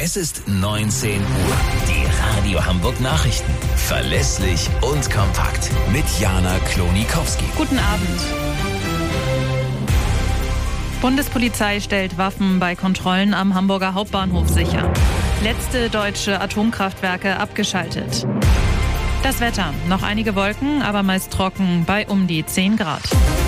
Es ist 19 Uhr. Die Radio Hamburg Nachrichten. Verlässlich und kompakt. Mit Jana Klonikowski. Guten Abend. Bundespolizei stellt Waffen bei Kontrollen am Hamburger Hauptbahnhof sicher. Letzte deutsche Atomkraftwerke abgeschaltet. Das Wetter. Noch einige Wolken, aber meist trocken bei um die 10 Grad.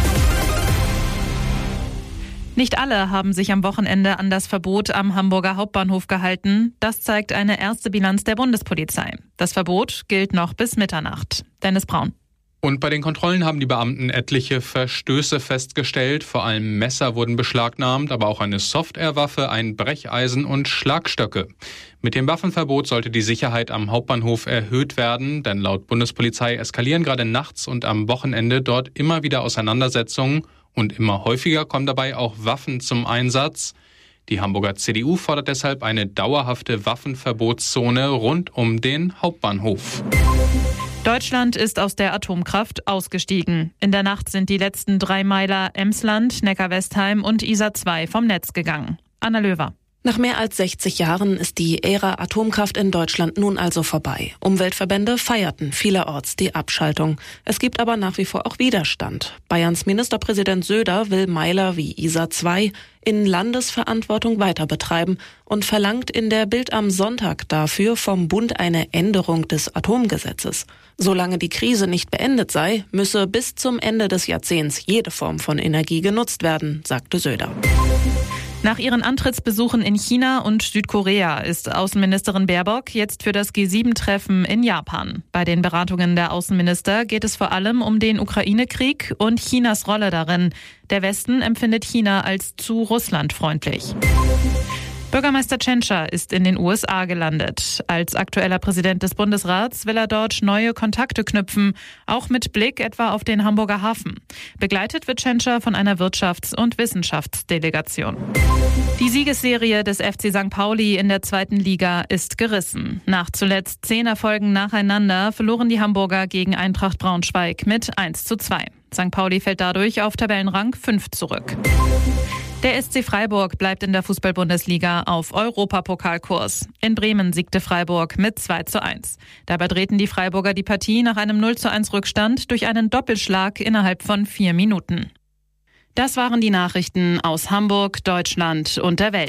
Nicht alle haben sich am Wochenende an das Verbot am Hamburger Hauptbahnhof gehalten. Das zeigt eine erste Bilanz der Bundespolizei. Das Verbot gilt noch bis Mitternacht. Dennis Braun. Und bei den Kontrollen haben die Beamten etliche Verstöße festgestellt. Vor allem Messer wurden beschlagnahmt, aber auch eine Softwarewaffe, ein Brecheisen und Schlagstöcke. Mit dem Waffenverbot sollte die Sicherheit am Hauptbahnhof erhöht werden, denn laut Bundespolizei eskalieren gerade nachts und am Wochenende dort immer wieder Auseinandersetzungen und immer häufiger kommen dabei auch Waffen zum Einsatz. Die Hamburger CDU fordert deshalb eine dauerhafte Waffenverbotszone rund um den Hauptbahnhof. Deutschland ist aus der Atomkraft ausgestiegen. In der Nacht sind die letzten 3 Meiler Emsland, Neckar-Westheim und Isar 2 vom Netz gegangen. Anna Löwer. Nach mehr als 60 Jahren ist die Ära Atomkraft in Deutschland nun also vorbei. Umweltverbände feierten vielerorts die Abschaltung. Es gibt aber nach wie vor auch Widerstand. Bayerns Ministerpräsident Söder will Meiler wie Isar 2 in Landesverantwortung weiter betreiben und verlangt in der Bild am Sonntag dafür vom Bund eine Änderung des Atomgesetzes. Solange die Krise nicht beendet sei, müsse bis zum Ende des Jahrzehnts jede Form von Energie genutzt werden, sagte Söder. Nach ihren Antrittsbesuchen in China und Südkorea ist Außenministerin Baerbock jetzt für das G7-Treffen in Japan. Bei den Beratungen der Außenminister geht es vor allem um den Ukraine-Krieg und Chinas Rolle darin. Der Westen empfindet China als zu russlandfreundlich. Bürgermeister Tschentscher ist in den USA gelandet. Als aktueller Präsident des Bundesrats will er dort neue Kontakte knüpfen, auch mit Blick etwa auf den Hamburger Hafen. Begleitet wird Tschentscher von einer Wirtschafts- und Wissenschaftsdelegation. Die Siegesserie des FC St. Pauli in der 2. Liga ist gerissen. Nach zuletzt 10 Erfolgen nacheinander verloren die Hamburger gegen Eintracht Braunschweig mit 1:2. St. Pauli fällt dadurch auf Tabellenrang 5 zurück. Der SC Freiburg bleibt in der Fußball-Bundesliga auf Europapokalkurs. In Bremen siegte Freiburg mit 2:1. Dabei drehten die Freiburger die Partie nach einem 0:1 Rückstand durch einen Doppelschlag innerhalb von 4 Minuten. Das waren die Nachrichten aus Hamburg, Deutschland und der Welt.